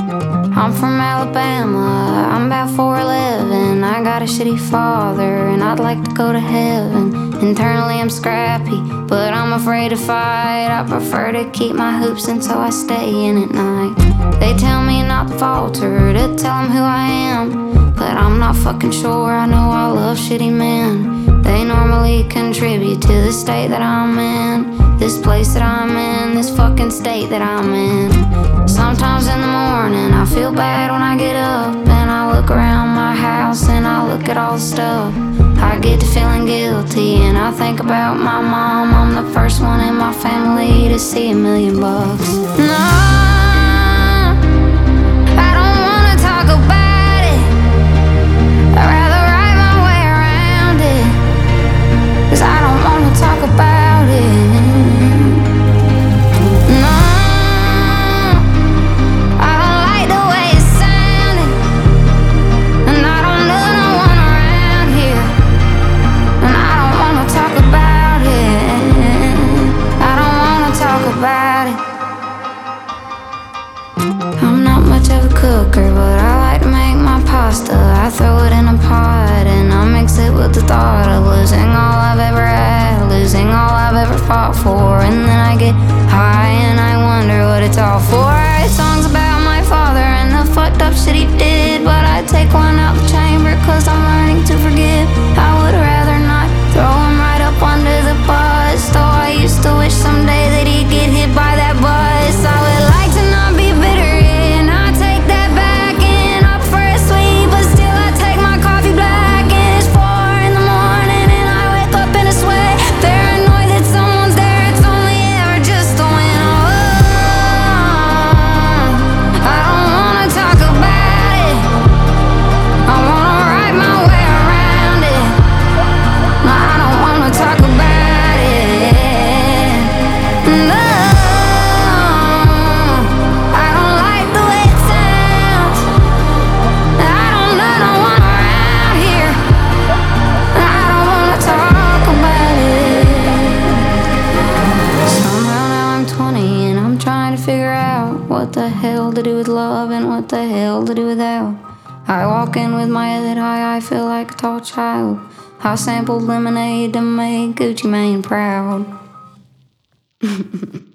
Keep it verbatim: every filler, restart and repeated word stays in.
I'm from Alabama, I'm about four eleven. I got a shitty father and I'd like to go to heaven. Internally I'm scrappy, but I'm afraid to fight. I prefer to keep my hoops until I stay in at night. They tell me not to falter, to tell them who I am, but I'm not fucking sure. I know I love shitty men. They normally contribute to the state that I'm in, this place that I'm in, this fucking state that I'm in. Sometimes in the morning I feel bad when I get up, and I look around my house and I look at all the stuff. I get to feeling guilty and I think about my mom. I'm the first one in my family to see a million bucks. No, I'm not much of a cooker, but I like to make my pasta. I throw it in a pot and I mix it with the thought of losing all I've ever had, losing all I've ever fought for. And then I get high and I wonder what it's all for. I write songs about my father and the fucked up shit he did, but I take one out the chamber cause I'm learning to forgive. I would rather not throw him right up under the bus, though I used to wish someday that he'd get hit by that bus. I would like to not be bitter, and I take that back, and I prefer it sweet, but still I take my coffee black. And it's four in the morning and I wake up in a sweat, paranoid that someone's there. It's only ever just a win. Oh, I don't wanna talk about it, I wanna write my way around it. No, I don't wanna talk about it. No, I don't like the way it sounds. I don't know no one around here. I don't wanna talk about it. Somehow now I'm twenty and I'm trying to figure out what the hell to do with love and what the hell to do without. I walk in with my head high, I feel like a tall child. I sampled lemonade to make Gucci Mane proud.